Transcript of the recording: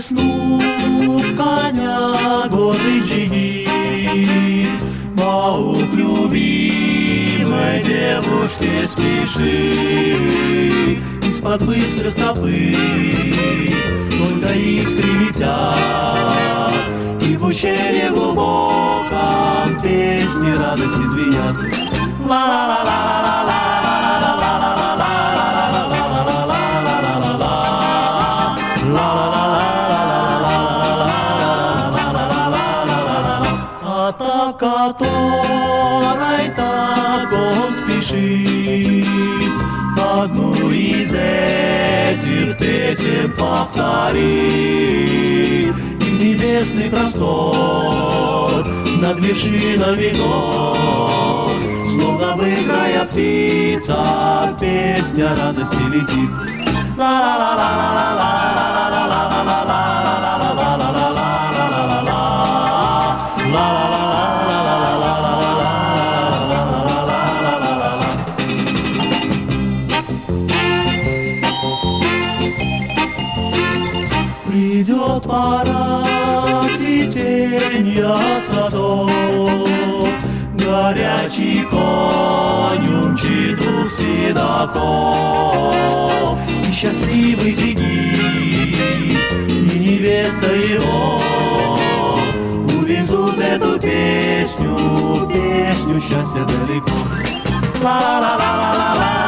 весну в коня гордый джигит, Маук любимой девушке спеши. Из-под быстрых копыт только искры летят, и в ущелье глубоком песни радости звенят. А та, которой так он спешит, одну из этих песен повтори. Небесный простор над вершинами гор, словно быстрая птица, песня радости летит. Придет пора цветения садов, горячий конь умчит двух седаков. И счастливый джигит, и невеста его увезут эту песню, песню счастья далеко. Ла-ла-ла-ла-ла-ла.